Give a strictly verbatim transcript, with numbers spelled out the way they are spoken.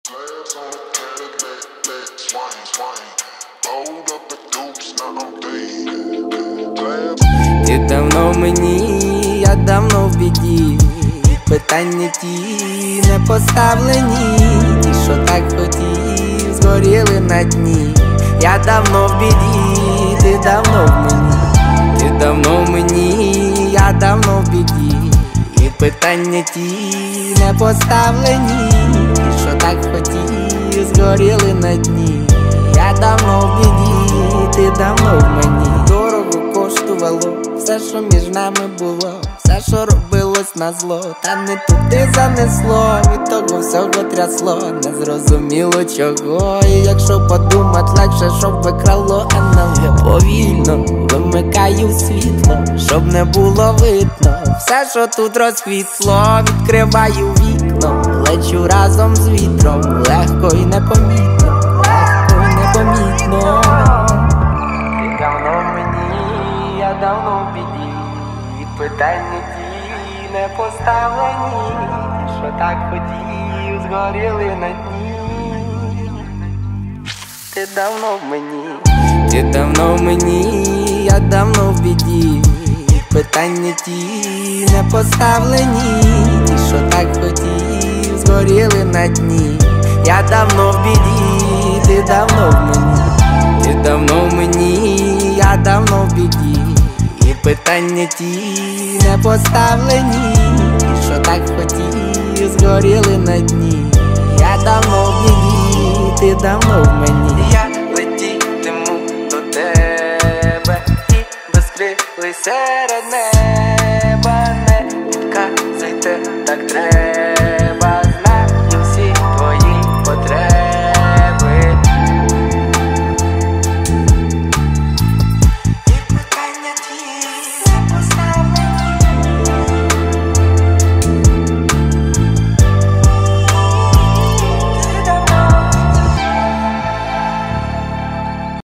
Slabs on the Cadillac, black, swing, swing. Hold up the dukes, now I'm dead. Slabs. Ти давно в мені, я давно в біді. Питання ті не поставлені. Ті, що так хотів, згоріли на дні. Я давно в біді, ти давно в мені. Ти давно в мені, я давно в біді. І питання ті не поставлені. Ті, що так хотів, згоріли на дні. Я давно в біді, ти давно в мені. Дорого коштувало все, що між нами було, все, що робилось на зло, та не туди занесло. Від того всього трясло, не зрозуміло чого. І якщо подумать, легше, щоб викрало ен ел ге. Повільно вимикаю світло, щоб не було видно все, що тут розквітло. Відкриваю вікно, лечу разом з вітром, легко і непомітно, легко і непомітно. Ти давно в мені, я давно в біді. І питання ті не поставлені. Що так хотів, згоріли на дні. Ти давно в мені, ти давно в мені, я давно в біді. І питання ті не поставлені. Ті, що так хотів, згоріли на дні. Я давно в біді, ти давно в мені. Ти давно в мені, я давно в біді. І питання ті не поставлені. Ті, що так хотів, згоріли на дні. Я давно в біді, ти давно в мені. Я летітиму до тебе і безкрилий серед неба. Не відказуйте, так треба.